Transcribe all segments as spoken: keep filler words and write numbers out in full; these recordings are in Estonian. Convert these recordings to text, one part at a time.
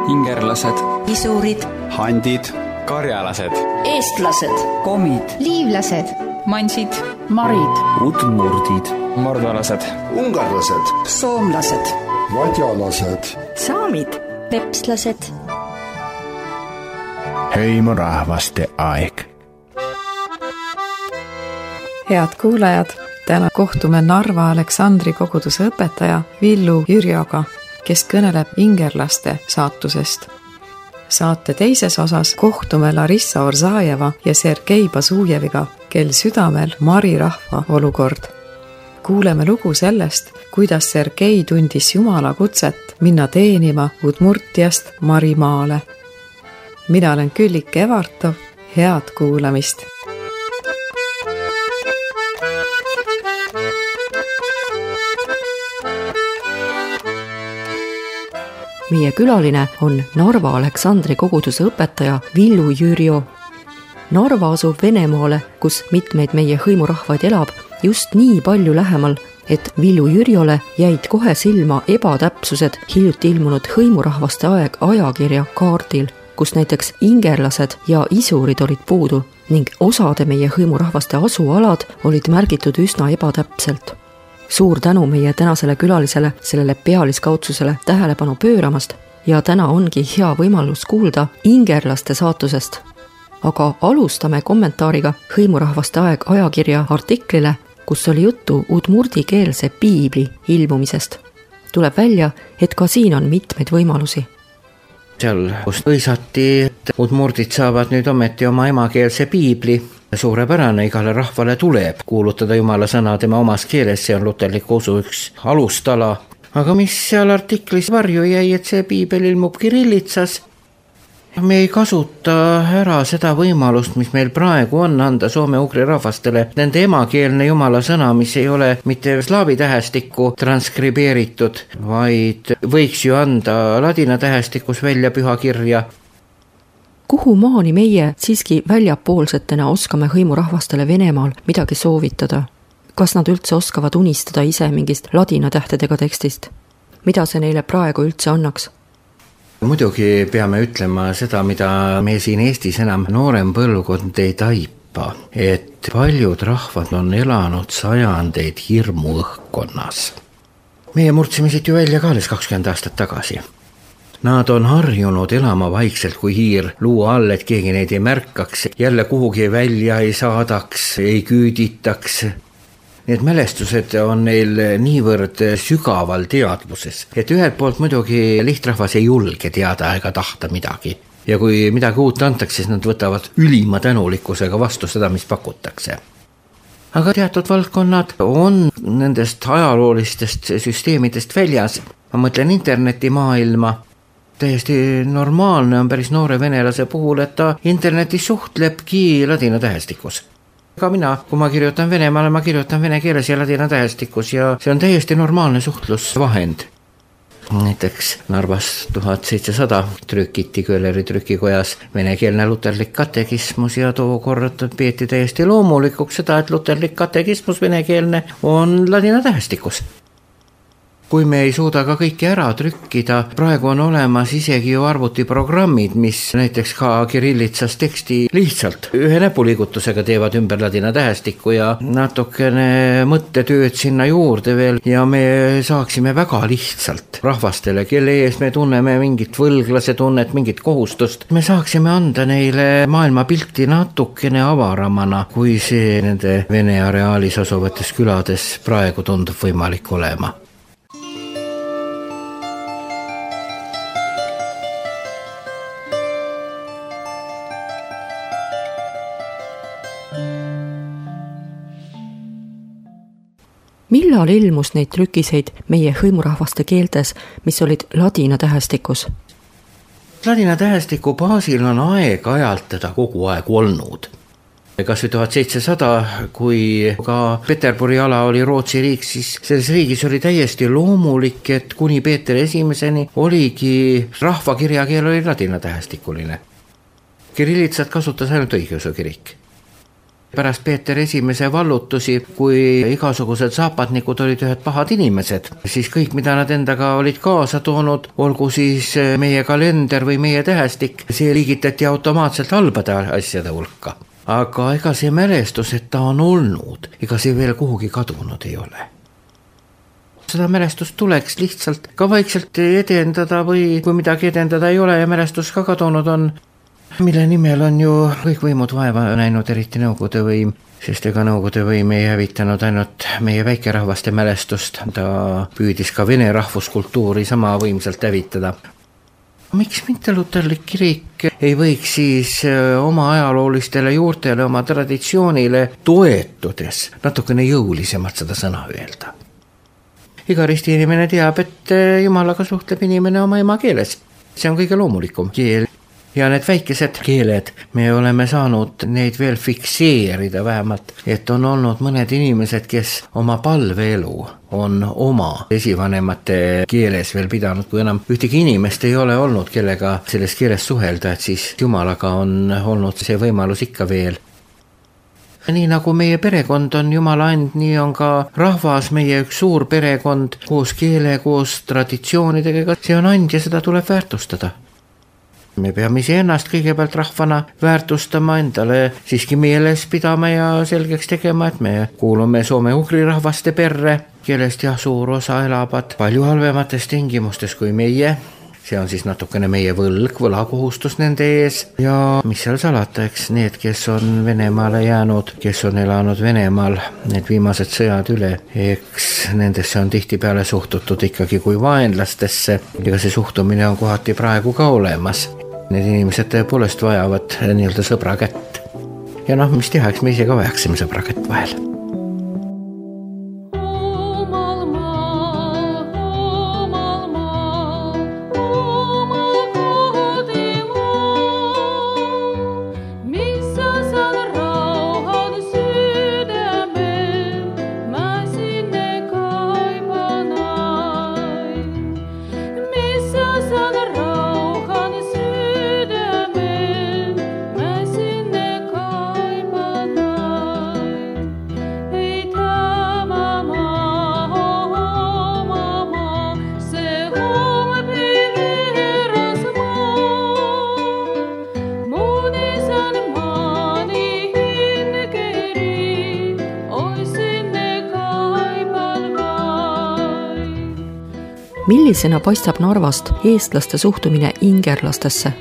ingerlased, isurid, handid, karjalased, eestlased, komid, liivlased, mansid, marid, udmurdid, mordolased, ungarlased, soomlased, vadjalased, saamid, pepslased. Hõimurahvaste aeg. Head kuulajad, täna kohtume Narva Aleksandri koguduse õpetaja Villu Jürjoga, kes kõneleb ingerlaste saatusest. Saate teises osas kohtume Larissa Orzajeva ja Sergei Basujeviga, kel südamel Mari rahva olukord. Kuuleme lugu sellest, kuidas Sergei tundis Jumala kutset minna teenima Udmurtiast Marimaale. Mina olen Küllike Evartov, head kuulamist! Meie külaline on Narva Aleksandri koguduse õpetaja Villu Jürjo. Narva asub Venemaale, kus mitmeid meie hõimurahvaid elab, just nii palju lähemal, et Villu Jürjole jäid kohe silma ebatäpsused hiljuti ilmunud hõimurahvaste aeg ajakirja kaardil, kus näiteks ingerlased ja isurid olid puudu ning osade meie hõimurahvaste asualad olid märgitud üsna ebatäpselt. Suur tänu meie tänasele külalisele sellele pealiskaudsusele tähelepanu pööramast ja täna ongi hea võimalus kuulda ingerlaste saatusest. Aga alustame kommentaariga hõimurahvaste aeg ajakirja artiklile, kus oli juttu udmurdikeelse piibli ilmumisest. Tuleb välja, et ka siin on mitmeid võimalusi. Seal, kus võisati, et udmurdid saavad nüüd ometi oma emakeelse piibli. Suurepärane, igale rahvale tuleb kuulutada Jumala sõna tema omas keeles, see on luterliku usu üks alustala. Aga mis seal artiklis varju jäi, et see piibel ilmub kirillitsas? Me ei kasuta ära seda võimalust, mis meil praegu on anda soome-ugri rahvastele nende emakeelne Jumala sõna, mis ei ole mitte slaavi tähestikku transkribeeritud, vaid võiks ju anda ladina tähestikus välja pühakirja. Kuhu maani meie siiski väljapoolsetena oskame hõimurahvastele Venemaal midagi soovitada? Kas nad üldse oskavad unistada ise mingist ladina tähtedega tekstist? Mida see neile praegu üldse annaks? Muidugi peame ütlema seda, mida me siin Eestis enam noorem põlvkond ei taipa, et paljud rahvad on elanud sajandeid hirmu õhkkonnas. Meie murdsime siit ju välja ka alles kakskümmend aastat tagasi. Nad on harjunud elama vaikselt kui hiir, luua all, et keegi neid ei märkaks, jälle kuhugi välja ei saadaks, ei küüditaks. Need mälestused on neil niivõrd sügaval teadvuses, et ühelt poolt muidugi lihtrahvas ei julge teada ega tahta midagi. Ja kui midagi uut antakse, siis nad võtavad ülima tänulikkusega vastu seda, mis pakutakse. Aga teatud valdkonnad on nendest ajaloolistest süsteemidest väljas. Ma mõtlen internetimaailma. Täiesti normaalne on päris noore venelase puhul, et ta internetis suhtlebki ladina tähestikus. Ka mina, kui ma kirjutan Venemaale, ma kirjutan vene keeles ja ladina tähestikus ja see on täiesti normaalne suhtlusvahend. Näiteks Narvas tuhat seitsesada trükiti Köhleri trükikojas venekeelne luterlik katekismus ja tookord peeti täiesti loomulikuks seda, et luterlik katekismus venekeelne on ladina tähestikus. Kui me ei suuda ka kõiki ära trükkida, praegu on olemas isegi ju arvutiprogrammid, mis näiteks ka kirillitsas teksti lihtsalt ühe näpuliigutusega teevad ümber ladina tähestikku ja natukene mõttetööd sinna juurde veel ja me saaksime väga lihtsalt rahvastele, kelle ees me tunneme mingit võlglase tunnet, mingit kohustust, me saaksime anda neile maailmapilti natukene avaramana, kui see nende Vene areaalis asuvates külades praegu tundub võimalik olema. Millal ilmus neid trükiseid meie hõimurahvaste keeltes, mis olid ladina tähestikus? Ladina tähestiku baasil on aeg-ajalt teda kogu aeg olnud. Kas või tuhat seitsesada, kui ka Peterburi ala oli Rootsi riik, siis selles riigis oli täiesti loomulik, et kuni Peeter esimeseni oligi rahvakirjakeel oli ladina tähestikuline. Kirillitsat kasutas ainult õigeusu kirik. pärast Peeter Esimese vallutusi, kui igasugused saapadnikud olid ühed pahad inimesed, siis kõik, mida nad endaga olid kaasa toonud, olgu siis meie kalender või meie tähestik, see liigitati automaatselt halbade asjade hulka. Aga ega see mälestus, et ta on olnud, ega see veel kuhugi kadunud ei ole. Seda mälestust tuleks lihtsalt ka vaikselt edendada või kui midagi edendada ei ole ja mälestus ka kadunud on, mille nimel on ju kõik võimud vaeva näinud, eriti Nõukogude võim, sest ega Nõukogude võim ei hävitanud ainult meie väikerahvaste mälestust, ta püüdis ka vene rahvuskultuuri sama võimsalt hävitada. Miks mitte luterlik kirik ei võiks siis oma ajaloolistele juurtele, oma traditsioonile toetudes natukene jõulisemalt seda sõna öelda? Iga risti inimene teab, et Jumalaga suhtleb inimene oma emakeeles. See on kõige loomulikum keel. Ja need väikesed keeled, me oleme saanud neid veel fikseerida vähemalt, et on olnud mõned inimesed, kes oma palveelu on oma esivanemate keeles veel pidanud, kui enam ühtegi inimest ei ole olnud, kellega selles keeles suhelda, et siis Jumalaga on olnud see võimalus ikka veel. Nii nagu meie perekond on Jumala and, nii on ka rahvas meie üks suur perekond koos keele, koos traditsioonidega. See on and ja seda tuleb väärtustada. Me peame ise ennast kõigepealt rahvana väärtustama, endale siiski meeles pidama ja selgeks tegema, et me kuulume soome-ugri rahvaste perre, kellest jah suur osa elavad palju halvemates tingimustes kui meie. See on siis natukene meie võlg, võlakohustus nende ees ja mis seal salata, eks need, kes on Venemaale jäänud, kes on elanud Venemaal, need viimased sõjad üle, eks nendesse on tihti peale suhtutud ikkagi kui vaenlastesse ja see suhtumine on kohati praegu ka olemas. Need inimesed tõepoolest vajavad nii-öelda sõbra kätt. Ja noh, mis teha, eks me ise ka vajaksime sõbra kätt vahel. Millisena paistab Narvast eestlaste suhtumine ingerlastesse?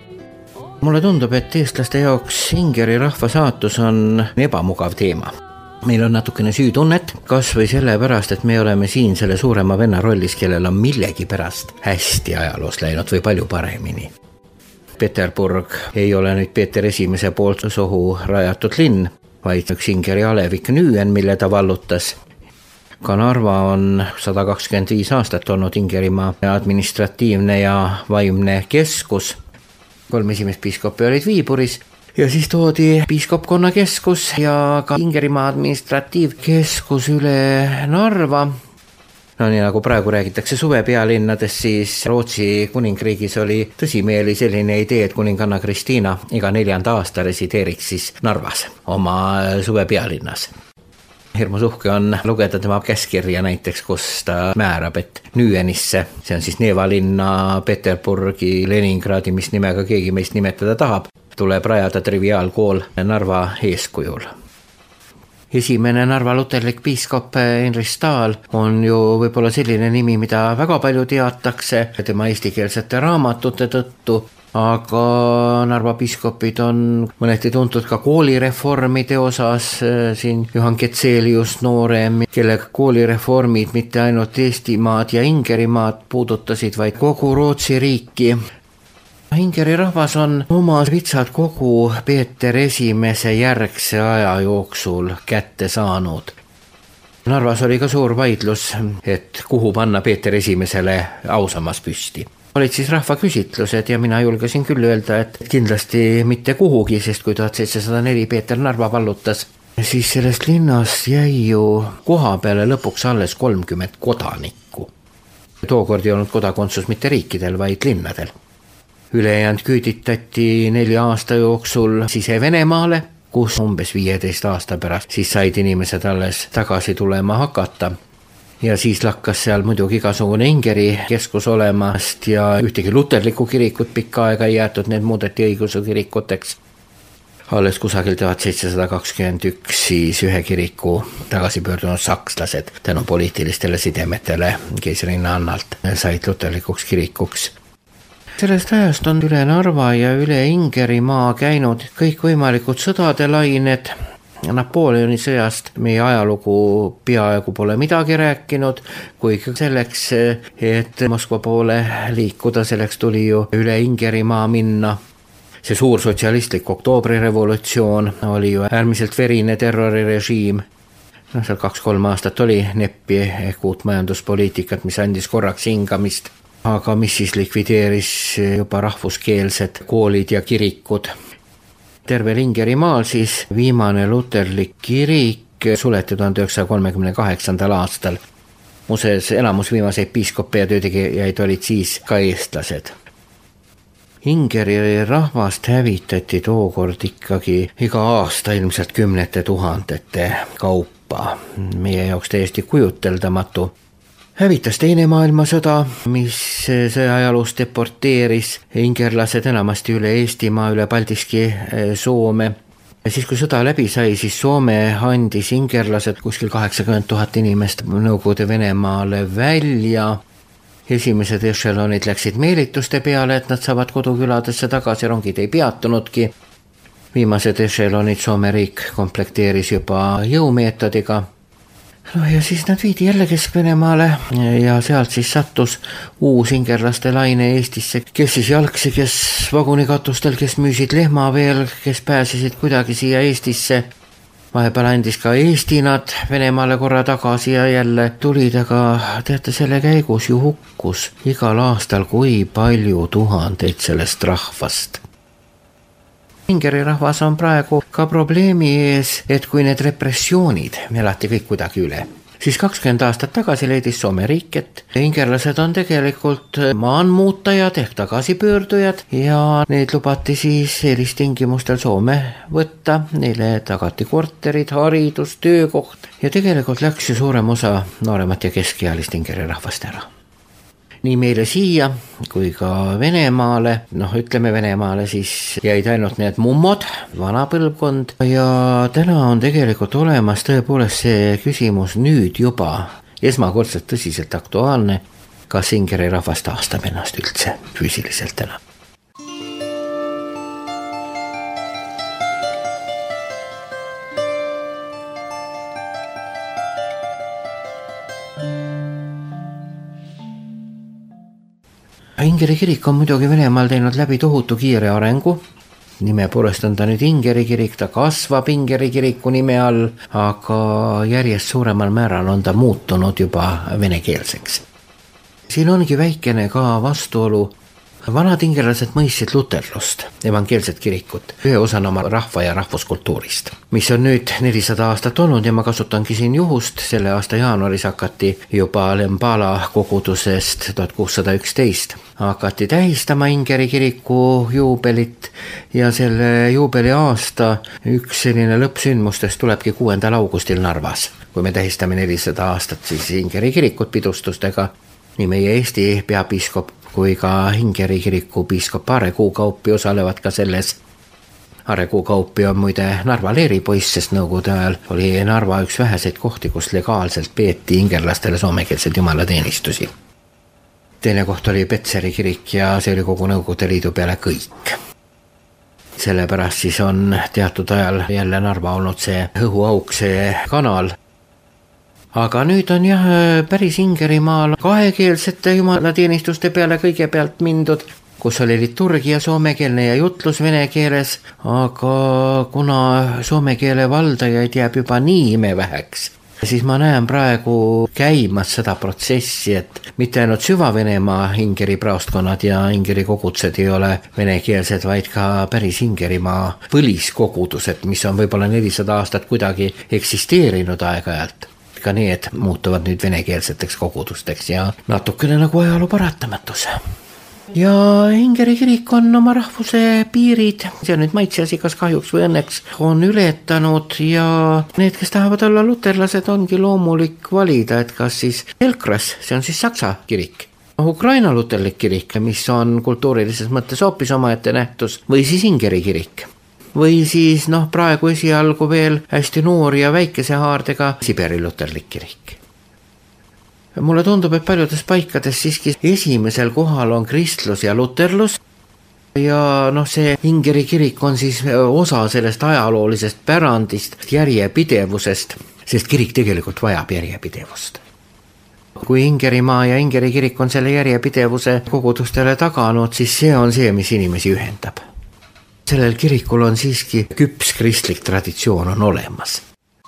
Mulle tundub, et eestlaste jaoks ingeri rahva saatus on ebamugav teema. Meil on natukene süütunnet, kas või selle pärast, et me oleme siin selle suurema venna rollis, kellel on millegi pärast hästi ajaloos läinud või palju paremini. Peterburg ei ole nüüd Peeter Esimese poolt sohu rajatud linn, vaid üks ingeri alevik Nüen, mille ta vallutas. Ka Narva on sada kakskümmend viis aastat olnud Ingerimaa administratiivne ja vaimne keskus. Kolm esimest piiskopi olid Viiburis ja siis toodi piiskopkonna keskus ja ka Ingerimaa administratiivkeskus üle Narva. No nii nagu praegu räägitakse suvepealinnades, siis Rootsi kuningriigis oli tõsimeeli selline idee, et kuninganna Kristiina iga neljanda aasta resideeriks siis Narvas oma suvepealinnas. Hirmus uhke on lugeda tema käskirja näiteks, kus ta määrab, et Nüenisse, see on siis Neevalinna, Peterburgi, Leningradi, mis nimega keegi meist nimetada tahab, tuleb rajada triviaalkool Narva eeskujul. Esimene Narva luterlik piiskop Henri Stahl on ju võib-olla selline nimi, mida väga palju teatakse tema eestikeelsete raamatute tõttu, aga Narva piiskopid on mõneti tuntud ka koolireformide osas, siin Johan Ketselius noorem, kelle koolireformid mitte ainult Eestimaad ja Ingerimaad puudutasid, vaid kogu Rootsi riiki. Ingeri rahvas on oma vitsad kogu Peeter Esimese järgse aja jooksul kätte saanud. Narvas oli ka suur vaidlus, et kuhu panna Peeter Esimesele ausamas püsti. Olid siis rahvaküsitlused ja mina julgesin küll öelda, et kindlasti mitte kuhugi, sest kui tuhat seitsesada neli Peeter Narva vallutas, siis sellest linnast jäi ju koha peale lõpuks alles kolmkümmend kodanikku. Tookord ei olnud kodakondsus mitte riikidel, vaid linnadel. Ülejäänud küüditati nelja aasta jooksul Sise-Venemaale, kus umbes viieteist aasta pärast siis said inimesed alles tagasi tulema hakata. Ja siis lakkas seal muidugi igasugune Ingeri keskus olemast ja ühtegi luterlikku kirikut pikka aega ei jäetud, need muudeti õigeusu kirikuteks. Alles kusagil tuhat seitsesada kakskümmend üks siis ühe kiriku tagasi pöördunud sakslased tänu poliitilistele sidemetele keisrinna Annalt said luterlikuks kirikuks. Sellest ajast on üle Narva ja üle Ingerimaa käinud kõikvõimalikud sõdade lained. Napoleoni sõjast meie ajalugu peaaegu pole midagi rääkinud, kuigi selleks, et Moskva poole liikuda, selleks tuli ju üle Ingerimaa minna. See suur sotsialistlik oktoobrirevolutsioon oli ju äärmiselt verine terrorirežiim. No, seal kaks-kolm aastat oli neppi ehk uut majanduspoliitikat, mis andis korraks hingamist, aga mis siis likvideeris juba rahvuskeelsed koolid ja kirikud. Tervel Ingerimaal siis viimane luterlik kirik suleti tuhande üheksasaja kolmekümne kaheksandal aastal. Muuseas, enamus viimaseid piiskoppe ja töötegijaid olid siis ka eestlased. Ingeri rahvast hävitati tookord ikkagi iga aasta ilmselt kümnete tuhandete kaupa. Meie jaoks täiesti kujuteldamatu. Hävitas teine maailmasõda, mis sõjaajalus deporteeris ingerlased enamasti üle Eestimaa, üle Paldiski, Soome. Ja siis kui sõda läbi sai, siis Soome andis ingerlased kuskil kaheksakümmend tuhat inimest Nõukogude Venemaale välja. Esimesed ešelonid läksid meelituste peale, et nad saavad koduküladesse tagasi, rongid ei peatunudki. Viimased ešelonid Soome riik komplekteeris juba jõumeetodiga. No ja siis nad viidi jälle Kesk-Venemaale ja sealt siis sattus uus ingerlaste laine Eestisse, kes siis jalgsi, kes vagunikatustel, kes müüsid lehma veel, kes pääsesid kuidagi siia Eestisse. Vahepeal andis ka Eesti nad Venemaale korra tagasi ja jälle tulid, aga teate, selle käigus ju hukkus igal aastal kui palju tuhandeid sellest rahvast. Ingeri rahvas on praegu ka probleemi ees, et kui need repressioonid elati kõik kuidagi üle, siis kakskümmend aastat tagasi leidis Soome riik, et ingerlased on tegelikult maanmuutajad ehk tagasipöördujad ja neid lubati siis eelistingimustel Soome võtta, neile tagati korterid, haridus, töökoht ja tegelikult läks ju suurem osa nooremat ja keskealist Ingeri rahvast ära. Nii meile siia kui ka Venemaale, noh ütleme Venemaale siis jäid ainult need mummod, vana põlvkond ja täna on tegelikult olemas tõepoolest see küsimus nüüd juba esmakordselt tõsiselt aktuaalne, kas Ingeri rahvas taastab ennast üldse füüsiliselt täna. Ingeri kirik on muidugi Venemaal teinud läbi tohutu kiire arengu. Nime poolest on ta nüüd Ingeri kirik, ta kasvab Ingeri kiriku nime all, aga järjest suuremal määral on ta muutunud juba venekeelseks. Siin ongi väikene ka vastuolu. Vanad ingerlased mõistsid luterlust, evangeelset kirikut, ühe osana oma rahva ja rahvuskultuurist, mis on nüüd nelisada aastat olnud ja ma kasutangi siin juhust. Selle aasta jaanuaris hakati juba Lembala kogudusest tuhat kuussada üksteist hakati tähistama Ingeri kiriku juubelit ja selle juubeli aasta üks selline lõppsündmustest tulebki kuuendal augustil Narvas, kui me tähistame nelisada aastat siis Ingeri kirikut pidustustega. Nii meie Eesti peapiiskop kui ka Ingeri kiriku piiskop Are Kuukaupi osalevad ka selles. Are Kuukaupi on muide Narva leeripoiss, sest nõukogude ajal oli Narva üks väheseid kohti, kus legaalselt peeti ingerlastele soomekeelseid jumalateenistusi. Teine koht oli Petseri kirik ja see oli kogu Nõukogude Liidu peale kõik. Sellepärast siis on teatud ajal jälle Narva olnud see õhuauk, see kanal. Aga nüüd on jah päris Ingerimaal kahekeelsete jumalateenistuste peale kõigepealt mindud, kus oli liturgia soomekeelne ja jutlus vene keeles, aga kuna soome keele valdajaid jääb juba nii imeväheks, siis ma näen praegu käimas seda protsessi, et mitte ainult süva-Venemaa Ingeri praostkonnad ja Ingeri kogudsed ei ole venekeelsed, vaid ka päris Ingerimaa põliskogudused, mis on võib-olla nelisada aastat kuidagi eksisteerinud aeg-ajalt. Ka need muutuvad nüüd venekeelseteks kogudusteks ja natukene nagu ajaloo paratamatus. ja Ingeri kirik on oma rahvuse piirid, see on nüüd maitseasi, kas kahjuks või õnneks, on ületanud ja need, kes tahavad olla luterlased, ongi loomulik valida, et kas siis Elkras, see on siis Saksa kirik, Ukraina luterlik kirik, mis on kultuurilises mõttes hoopis omaette nähtus, või siis Ingeri kirik. Või siis noh, praegu esialgu veel hästi noor ja väikese haardega Siberi luterlik kirik. Mulle tundub, et paljudes paikades siiski esimesel kohal on kristlus ja luterlus ja noh, see Ingeri kirik on siis osa sellest ajaloolisest pärandist, järjepidevusest, sest kirik tegelikult vajab järjepidevust. Kui Ingerimaa ja Ingeri kirik on selle järjepidevuse kogudustele taganud, siis see on see, mis inimesi ühendab. Sellel kirikul on siiski küps kristlik traditsioon on olemas.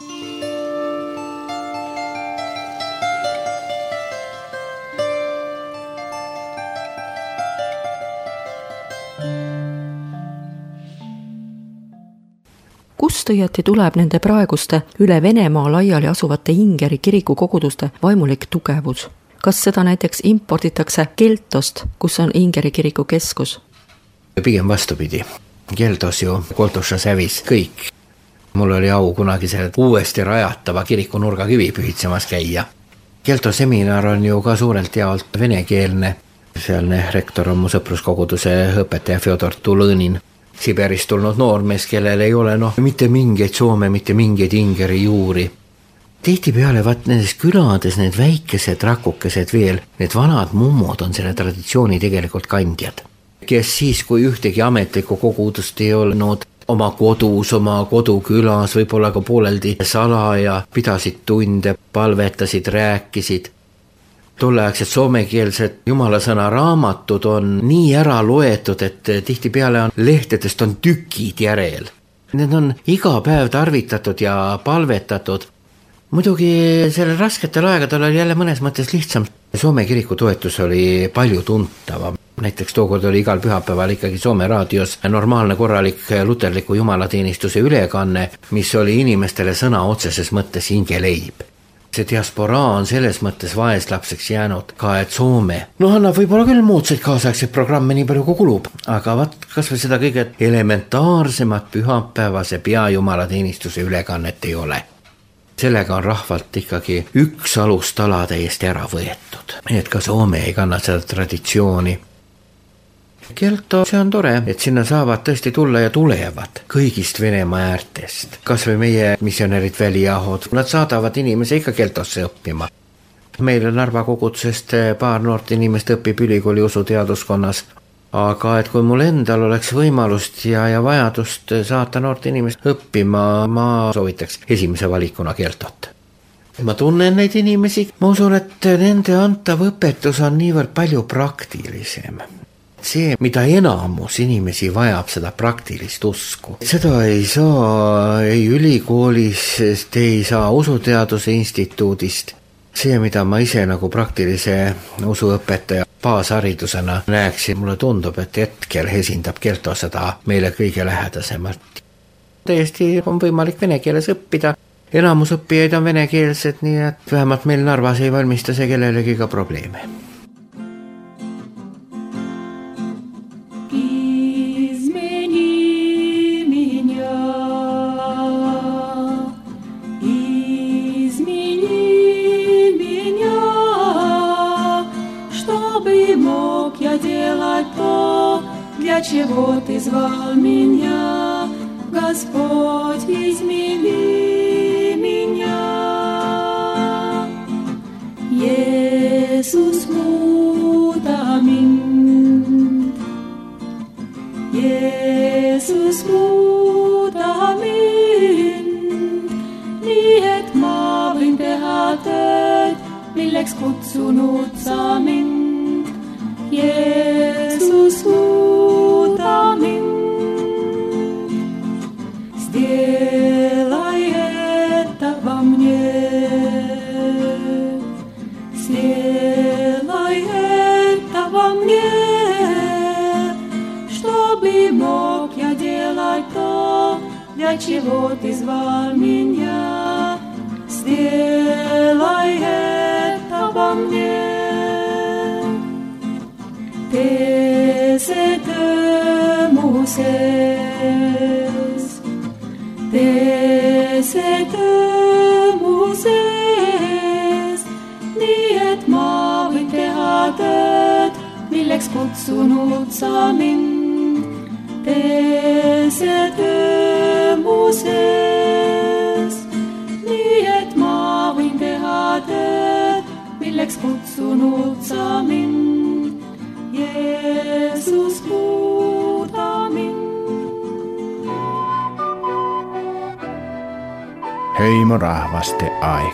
Kust õieti tuleb nende praeguste üle Venemaa laiali asuvate Ingeri kiriku koguduste vaimulik tugevus? Kas seda näiteks imporditakse Keltost, kus on Ingeri kiriku keskus? Pigem vastupidi. Keltos ju Koltuša sävis kõik. Mul oli au kunagi selle uuesti rajatava kiriku nurgakivi pühitsemas käia. Kelto seminar on ju ka suurelt jaolt venekeelne. Sealne rektor on mu sõpruskoguduse õpetaja Fjodor Tulõnin. Siberist tulnud noormees, kellel ei ole noh, mitte mingeid Soome, mitte mingeid Ingeri juuri. Tihti peale vaat nendes külades need väikesed rakukesed veel, need vanad mummod on selle traditsiooni tegelikult kandjad, kes siis, kui ühtegi ametlikku kogudust ei olnud, oma kodus, oma kodukülas, võib-olla ka pooleldi salaja, pidasid tunde, palvetasid, rääkisid. Tolleaegsed soomekeelsed jumalasõna raamatud on nii ära loetud, et tihti peale on lehtedest on tükid järel. Need on iga päev tarvitatud ja palvetatud. Muidugi sellel rasketel aegadel oli jälle mõnes mõttes lihtsam. Soome kiriku toetus oli palju tuntavam. Näiteks tookord oli igal pühapäeval ikkagi Soome raadios normaalne korralik luterliku jumalateenistuse ülekanne, mis oli inimestele sõna otseses mõttes hingeleib. See diasporaa on selles mõttes vaeslapseks jäänud ka, et Soome. No annab võib-olla küll muudseid kaasaegseid programme nii palju kui kulub, aga vaat kas või seda kõige elementaarsemat pühapäevase peajumalateenistuse ülekannet ei ole. Sellega on rahvalt ikkagi üks alustala täiesti ära võetud, et ka Soome ei kanna seda traditsiooni. Kelto, see on tore, et sinna saavad tõesti tulla ja tulevad kõigist Venemaa äärtest. Kas või meie missionärid väliahod, nad saadavad inimese ikka Keltosse õppima. Meil Narva kogudusest paar noort inimest õpib ülikooli usuteaduskonnas, aga et kui mul endal oleks võimalust ja, ja vajadust saata noort inimest õppima, ma soovitaks esimese valikuna Keltot. Ma tunnen neid inimesi, ma usun, et nende antav õpetus on niivõrd palju praktilisem. See, mida enamus inimesi vajab, seda praktilist usku. Seda ei saa ei ülikoolist, ei saa usuteaduse instituudist. See, mida ma ise nagu praktilise usuõpetaja baasharidusena näeksin, mulle tundub, et hetkel esindab Kelto seda meile kõige lähedasemalt. Täiesti on võimalik vene keeles õppida. Enamus õppijaid on venekeelsed, nii et vähemalt meil Narvas ei valmista see kellelegi ka probleeme. Чего ты звал меня, Господь, измени меня. Jeesus, muuda mind. Jeesus, muuda mind. Nii, et ma võin teha tööd, milleks kutsunud sa mind. Jeesus, muuda mind. Сделай это во мне. Сделай это во мне, чтобы мог я делать то, для чего ты звал меня. Сделай это во мне. Ты tee see töö mu sees. Tee see töö mu sees, nii et ma võin teha tööd, milleks kutsunud sa mind. Tee see töö mu sees, nii et ma võin teha tööd, milleks kutsunud sa mind. Jeesus, kuuda mind. Heimorahvaste aeg.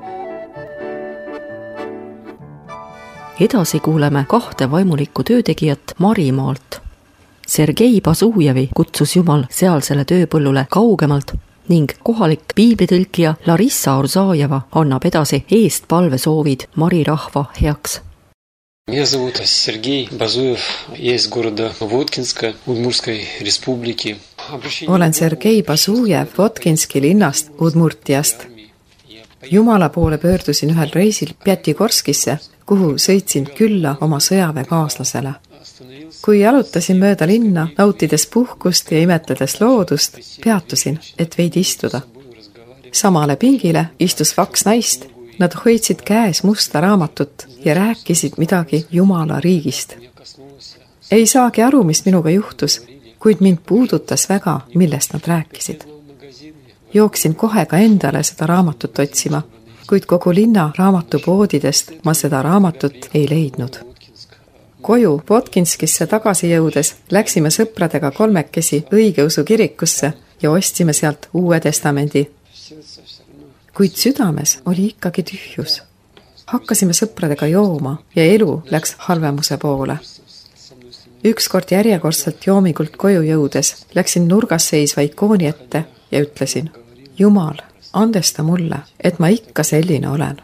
Edasi kuuleme kahte vaimulikku töötegijat Marimaalt. Sergei Bazujevi kutsus Jumal sealsele tööpõllule kaugemalt ning kohalik piiblitõlkija Larissa Orzajeva annab edasi eestpalvesoovid Mari rahva heaks. Меня зовут Сергей Базуев, я из города Воткинска, Удмуртской республики. Olen Sergei Bazujev Votkinski linnast Udmurtiast. Jumala poole pöördusin ühel reisil Pjatikorskisse, kuhu sõitsin külla oma sõjaväekaaslasele. Kui jalutasin mööda linna, nautides puhkust ja imetledes loodust, peatusin, et veidi istuda. Samale pingile istus kaks naist. Nad hoidsid käes musta raamatut ja rääkisid midagi Jumala riigist. Ei saagi aru, mis minuga juhtus, kuid mind puudutas väga, millest nad rääkisid. Jooksin kohe ka endale seda raamatut otsima, kuid kogu linna raamatupoodidest ma seda raamatut ei leidnud. Koju Votkinskisse tagasi jõudes läksime sõpradega kolmekesi õigeusu kirikusse ja ostsime sealt Uue Testamendi. Kuid südames oli ikkagi tühjus. Hakkasime sõpradega jooma ja elu läks halvemuse poole. Ükskord järjekordselt joomigult koju jõudes läksin nurgas seisva ikooni ette ja ütlesin: Jumal, andesta mulle, et ma ikka selline olen.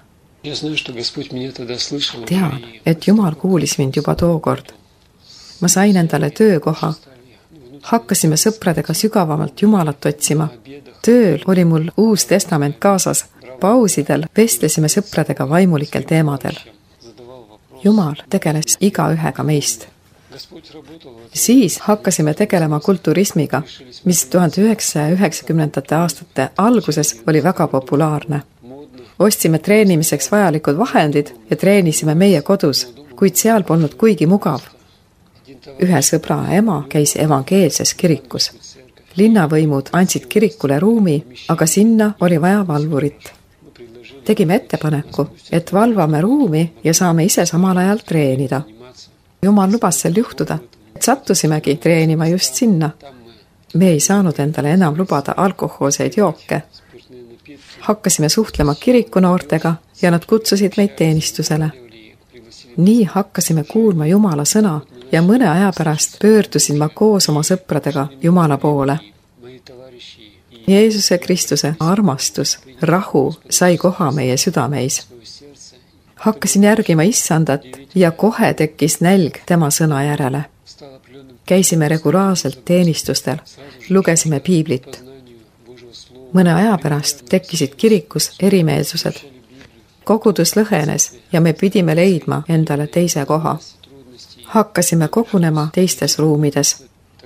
Tean, et Jumal kuulis mind juba tookord. Ma sain endale töökoha. Hakkasime sõpradega sügavamalt Jumalat otsima. Tööl oli mul Uus Testament kaasas. Pausidel vestlesime sõpradega vaimulikel teemadel. Jumal tegeles iga ühega meist. Siis hakkasime tegelema kulturismiga, mis tuhande üheksasaja üheksakümnendate aastate alguses oli väga populaarne. Ostsime treenimiseks vajalikud vahendid ja treenisime meie kodus, kuid seal polnud kuigi mugav. Ühe sõbra ema käis evangeelses kirikus. Linnavõimud andsid kirikule ruumi, aga sinna oli vaja valvurit. Tegime ettepaneku, et valvame ruumi ja saame ise samal ajal treenida. Jumal lubas sel juhtuda, et sattusimegi treenima just sinna. Me ei saanud endale enam lubada alkohoolseid jooke. Hakkasime suhtlema kirikunoortega ja nad kutsusid meid teenistusele. Nii hakkasime kuulma Jumala sõna ja mõne aja pärast pöördusin ma koos oma sõpradega Jumala poole. Jeesuse Kristuse armastus, rahu sai koha meie südameis. Hakkasin järgima issandat ja kohe tekkis nälg tema sõna järele. Käisime regulaarselt teenistustel, lugesime piiblit. Mõne aja pärast tekkisid kirikus erimeelsused. Kogudus lõhenes ja me pidime leidma endale teise koha. Hakkasime kogunema teistes ruumides.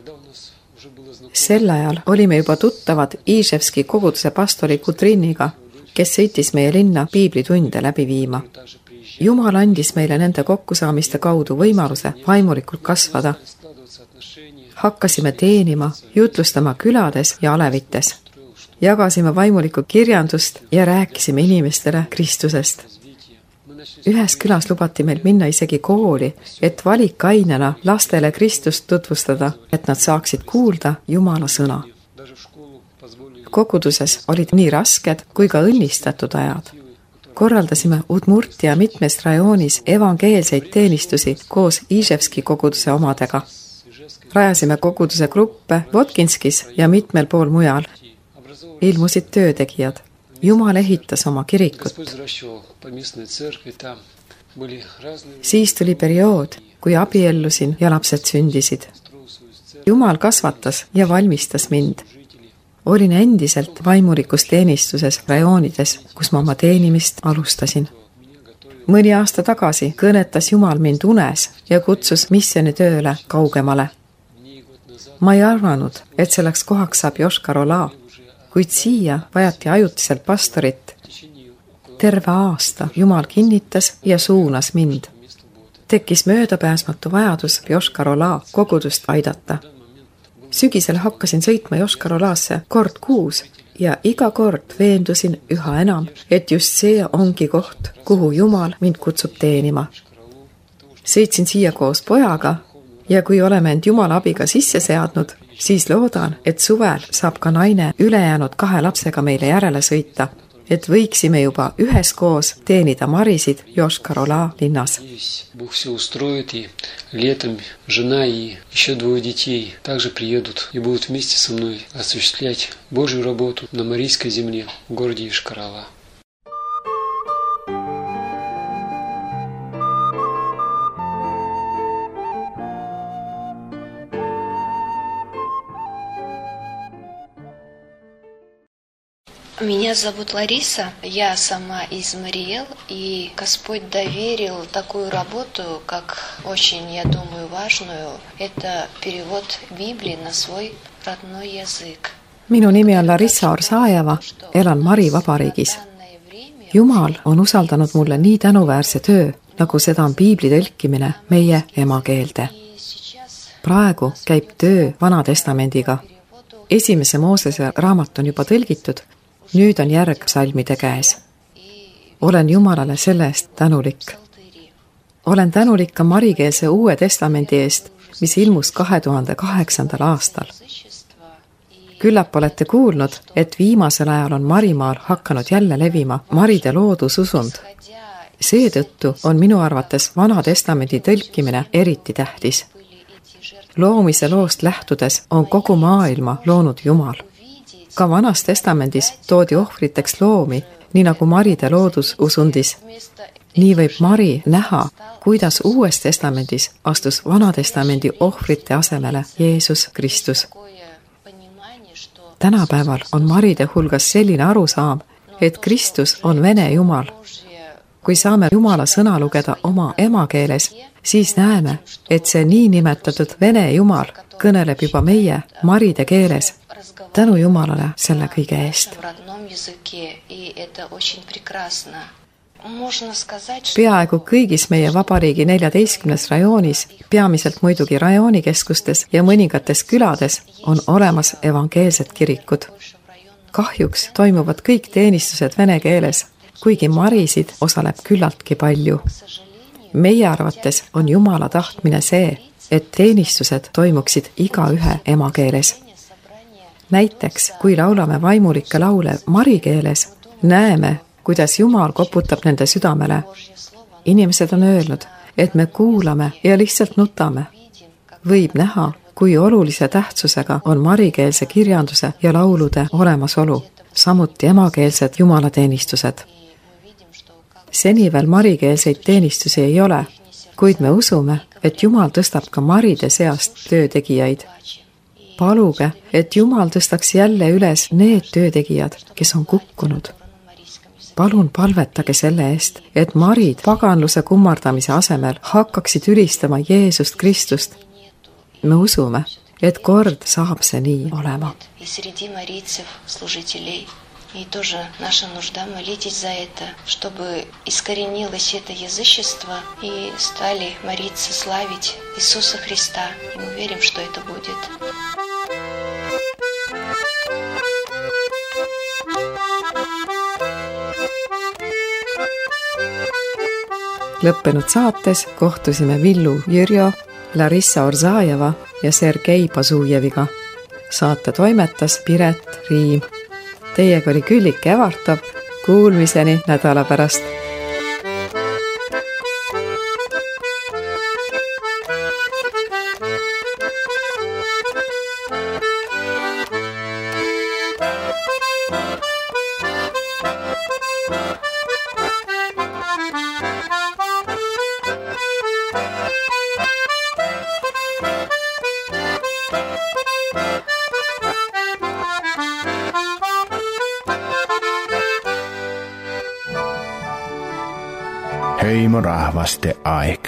Sel ajal olime juba tuttavad Iževski koguduse pastori Kutriniga, kes sõitis meie linna piiblitunde läbi viima. Jumal andis meile nende kokkusaamiste kaudu võimaluse vaimulikult kasvada. Hakkasime teenima, jutlustama külades ja alevites. Jagasime vaimulikku kirjandust ja rääkisime inimestele Kristusest. Ühes külas lubati meil minna isegi kooli, et valikainena lastele Kristust tutvustada, et nad saaksid kuulda Jumala sõna. Koguduses olid nii rasked kui ka õnnistatud ajad. Korraldasime Udmurtia mitmes rajoonis evangeelseid teenistusi koos Iževski koguduse omadega. Rajasime koguduse gruppe Votkinskis ja mitmel pool mujal. Ilmusid töötegijad. Jumal ehitas oma kirikut. Siis tuli periood, kui abiellusin ja lapsed sündisid. Jumal kasvatas ja valmistas mind. Olin endiselt vaimulikus teenistuses rajoonides, kus ma oma teenimist alustasin. mõni aasta tagasi kõnetas Jumal mind unes ja kutsus missioonitööle kaugemale. Ma ei arvanud, et selleks kohaks saab Joška-Ola, kuid siia vajati ajutiselt pastorit. Terve aasta Jumal kinnitas ja suunas mind. Tekkis möödapääsmatu vajadus Joška-Ola kogudust aidata. Sügisel hakkasin sõitma Joška-Olasse kord kuus ja iga kord veendusin üha enam, et just see ongi koht, kuhu Jumal mind kutsub teenima. Sõitsin siia koos pojaga ja kui oleme end Jumala abiga sisse seadnud, siis loodan, et suvel saab ka naine ülejäänud kahe lapsega meile järele sõita, et võiksime juba üheskoos teenida Marisid Joška-Ola linnas. Бог все устроит, и летом жена и еще двое детей также приедут и будут вместе со мной осуществлять Божью работу на Марийской земле в городе Йошкар-Ола. Меня зовут Лариса, я сама из Мариэл, и Господь доверил такую работу, как очень, я думаю, важную. Это перевод Библии на свой родной язык. Minu nimi on Larissa Orsajeva, elan Mari Vabariigis. Jumal on usaldanud mulle nii tänuväärse töö, nagu seda on piibli tõlkimine meie emakeelde. Praegu käib töö Vanatestamendiga. Esimese Moosese raamat on juba tõlgitud. Nüüd on järg psalmide käes. Olen Jumalale selle eest tänulik. Olen tänulik ka marikeelse Uue Testamendi eest, mis ilmus kahe tuhande kaheksandal aastal. Küllap olete kuulnud, et viimasel ajal on Marimaal hakanud jälle levima maride loodususund. Seetõttu on minu arvates Vana Testamendi tõlkimine eriti tähtis. Loomise loost lähtudes on kogu maailma loonud Jumal. Ka Vanas Testamendis toodi ohvriteks loomi, nii nagu Maride loodususundis. Nii võib Mari näha, kuidas Uues Testamendis astus Vana Testamendi ohvrite asemele Jeesus Kristus. Tänapäeval on Maride hulgas selline arusaam, et Kristus on vene Jumal. Kui saame Jumala sõna lugeda oma emakeeles, siis näeme, et see nii nimetatud vene Jumal kõneleb juba meie Maride keeles. Tänu Jumalale selle kõige eest. Peaaegu kõigis meie vabariigi neljateistkümnes rajoonis, peamiselt muidugi rajoonikeskustes ja mõningates külades on olemas evangeelsed kirikud. Kahjuks toimuvad kõik teenistused vene keeles, kuigi Marisid osaleb küllaltki palju. Meie arvates on Jumala tahtmine see, et teenistused toimuksid igaühe emakeeles. Näiteks, kui laulame vaimulikke laule marikeeles, näeme, kuidas Jumal koputab nende südamele. Inimesed on öelnud, et me kuulame ja lihtsalt nutame. Võib näha, kui olulise tähtsusega on marikeelse kirjanduse ja laulude olemasolu, samuti emakeelsed jumalateenistused. Seni veel marikeelseid teenistusi ei ole, kuid me usume, et Jumal tõstab ka maride seast töötegijaid. Paluge, et Jumal tõstaks jälle üles need töötegijad, kes on kukkunud. Palun palvetage selle eest, et marid paganluse kummardamise asemel hakkaksid ülistama Jeesust Kristust. Me usume, et kord saab see nii olema. И тоже наша нужда молитесь за это, чтобы искоренилось это язычество и стали молиться, славить Иисуса Христа. И мы верим, что это будет. Lõppenud saates kohtusime Villu Jürjo, Larissa Orsajeva ja Sergei Bazujeviga. Saate toimetas Piret Riim. Teiega oli Küllike Evartov, kuulmiseni nädala pärast. heimorahvaste aeg.